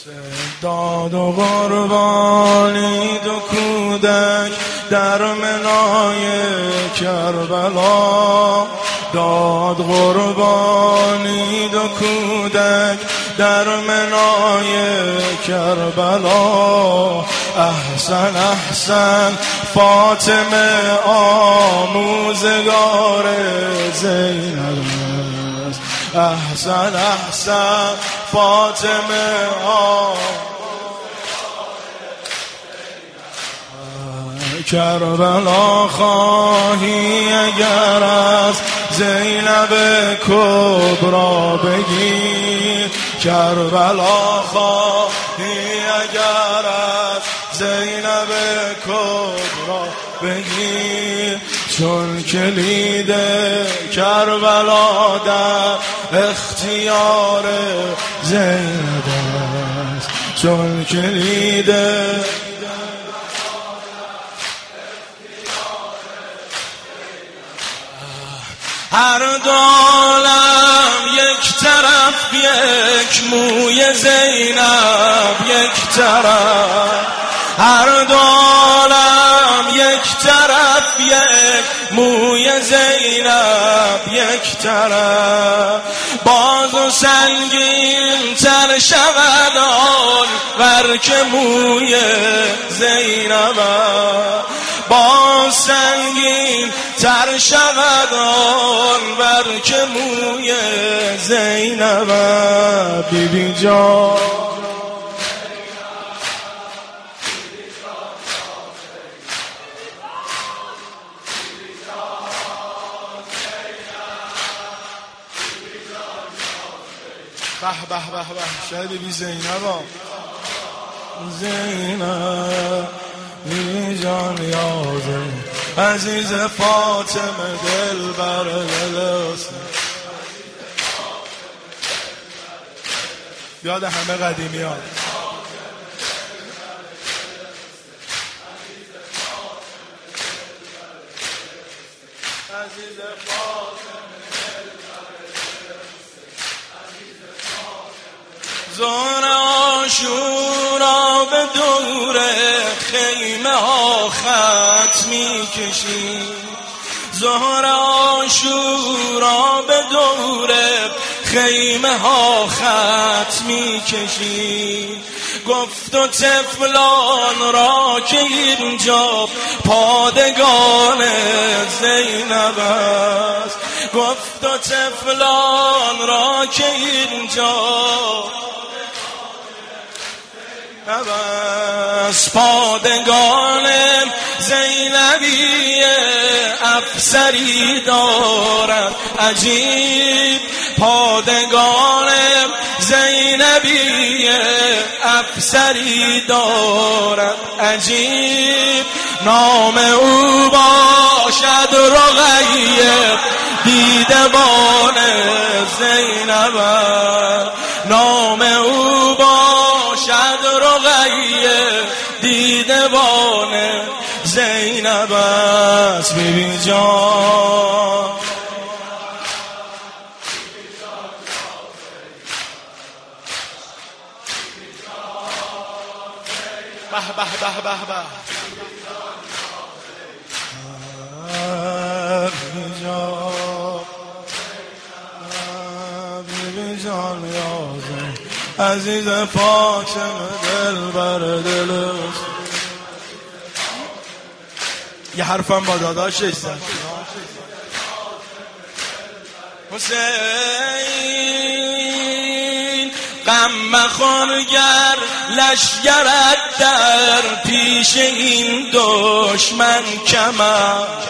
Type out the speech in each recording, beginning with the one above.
داد و قربانی دو کودک در منای کربلا، داد قربانی دو کودک در منای کربلا. احسن احسن فاطمه آموزگار زینب است، احسن احسن فاطمه کربلا خواهی اگر از زینب کبرا بگی، کربلا خواهی اگر از زینب کبرا بگی، چون کلید کربلا در اختیار زینب است، چون کلید هر دو عالم یک طرف، یک موی زینب یک طرف، هر دو عالم یک طرف، یک موی زینب یک طرف. باز و سنگین تر شود آن ور که موی زینب، باز سنگین تر شود آن ور که موی زینب. بی بی جان به به به به شاید بی زینب زینب بی جان یازه عزیز فاطمه دل بر دل حسین. یاد همه قدیمیان عزیز ظهر عاشورا به دور خیمه ها خط می کشی، ظهر عاشورا به دور خیمه ها خط می کشی. گفت و طفلان را که اینجا پادگان زینب است، گفت و طفلان را که اینجا از پادگان زینبی افسری دارد عجیب، پادگان زینبی افسری دارد عجیب. نام او باشد رقیه دیدبان زینب، نام او باشد رقیه دیدبان زینب است. بی بی جان به به به به به بی جان بی جان یازه عزیز فاطمه دل بر دل. یه حرفم با داداشش زد حسین، غم مخور گر لشگرت در پیش این دشمن کم است،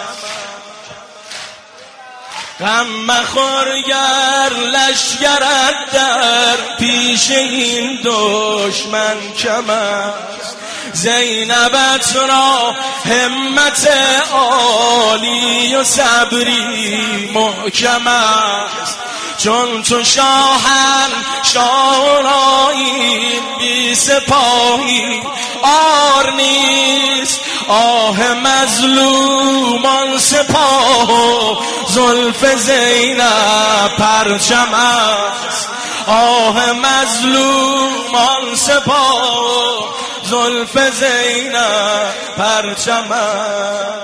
غم مخور گر لشگرت در پیش این دشمن کم است. زینبت را همت عالی و صبری محکم است، چون تو شاهن شاهرایی بی سپاهی آر نیست. آه مظلومان سپاه و زلف زینب پرچم است، آه مظلومان سپاه زلف زینب پرچمم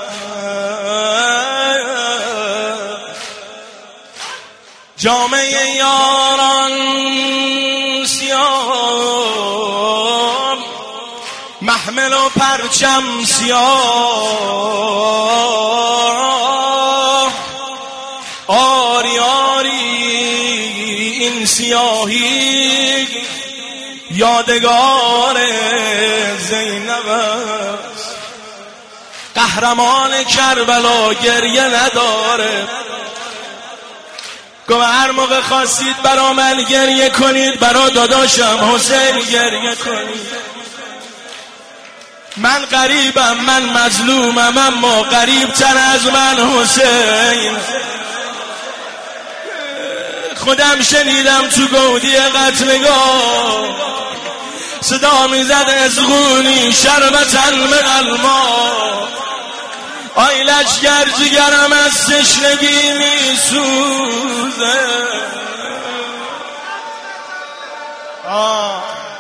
جامعه یاران سیاه محمل و پرچم سیاه آری آری این سیاهی یادگار زینب است قهرمان کربلا گریه نداره گفت هر موقع خواستید برا من گریه کنید برا داداشم حسین گریه کنید من غریبم من مظلومم اما غریب تر از من حسین خودم شنیدم تو گودی قتلگاه صدا میزد ازغونی شربتن من الماء آی لشگر جگرم از تشنگی میسوزه